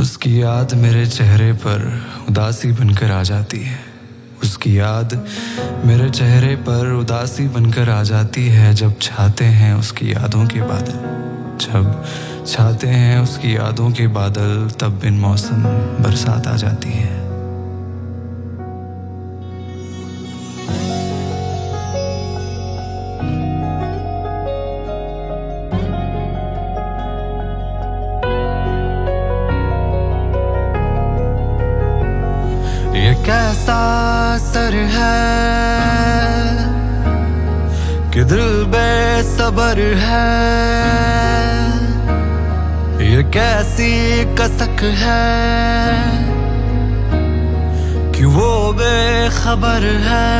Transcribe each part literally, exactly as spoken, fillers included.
उसकी याद मेरे चेहरे पर उदासी बनकर आ जाती है। उसकी याद मेरे चेहरे पर उदासी बनकर आ जाती है जब छाते हैं उसकी यादों के बादल। जब छाते हैं उसकी यादों के बादल तब बिन मौसम बरसात आ जाती है। ये कैसा असर है कि दिल बेसबर है, ये कैसी कसक है कि वो बेखबर है।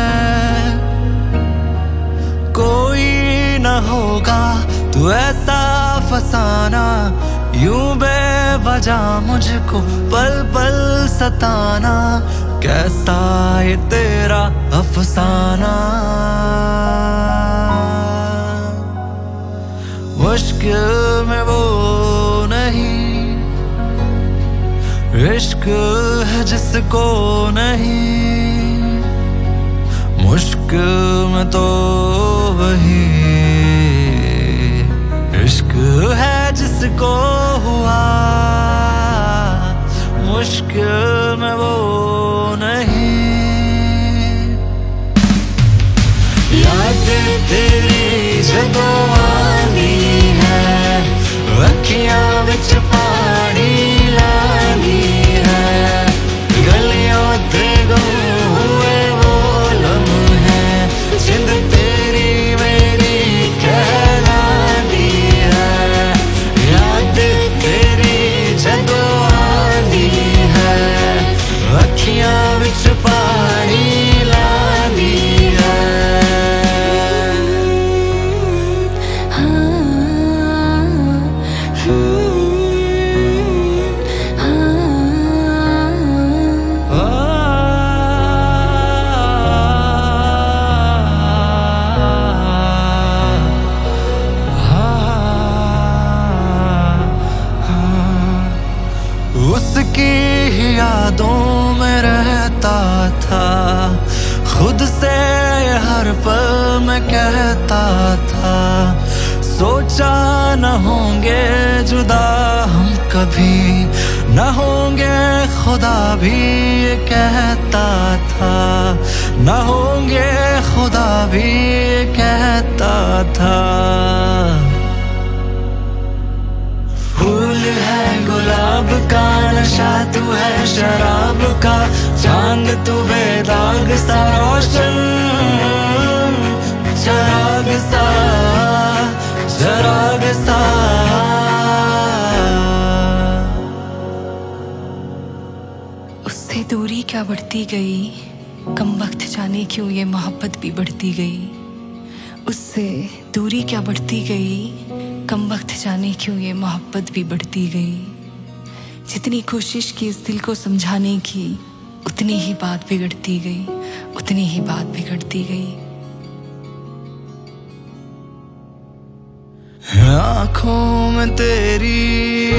कोई न होगा तो ऐसा फसाना, यूं बेवजह मुझको पल पल सताना, कैसा ये तेरा अफसाना। मुश्किल में वो नहीं, इश्क है जिसको नहीं, मुश्किल में तो वही इश्क है जिसको हुआ, मुश्किल में वो नहीं। याद तेरी जदों आनी है, अखियां विच पानी लानी है, गलियों ते गुम हुए वो लम्हे, जिंद तेरी मेरी कहलानी है। याद तेरी जदों आनी है, अखियां विच पानी लानी है। उसकी यादों में रहता था, खुद से हर पल में कहता था, सोचा न होंगे जुदा हम कभी, न होंगे खुदा भी ये कहता था, न होंगे खुदा भी ये कहता था। फूल है गुलाब का, नशा तू है शराब का, चांद तू बेदाग सा रोशन, चराग सा चराग सा। उससे दूरी क्या बढ़ती गई, कम वक्त जाने क्यों ये मोहब्बत भी बढ़ती गई। उससे दूरी क्या बढ़ती गई, कम वक्त जाने क्यों ये मोहब्बत भी बढ़ती गई। जितनी कोशिश की इस दिल को समझाने की, उतनी ही बात बिगड़ती गई, उतनी ही बात बिगड़ती गई। आँखों में तेरी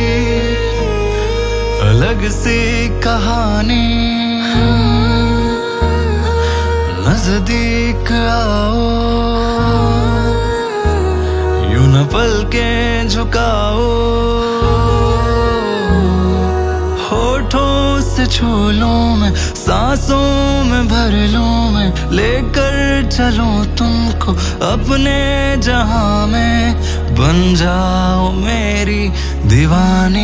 अलग सी कहानी, नजदीक आओ यूं न पलकें झुकाओ, होठों से छू लूं मैं, सांसों में भर लूं मैं, लेकर चलूं तुमको अपने जहां में, बन जाओ मेरी दीवानी।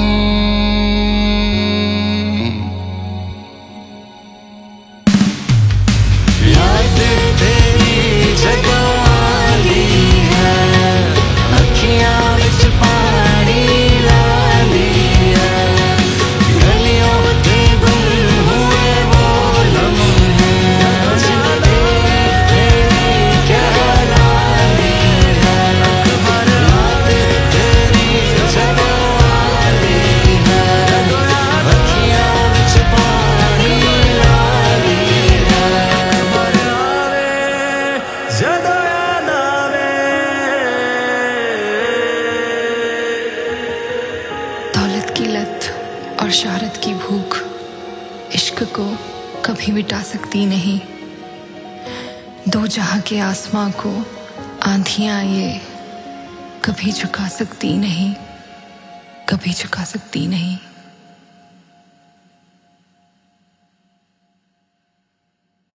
याद तेरी जगह आनी है, अखियां विच पानी लानी है, गलियों ते गुम हुए वो लम्हे, जिंद तेरी कहलानी है। याद तेरी जगह आनी की लत और शहरत की भूख इश्क को कभी मिटा सकती नहीं। दो जहां के आसमां को आंधियां ये कभी झुका सकती नहीं, कभी झुका सकती नहीं।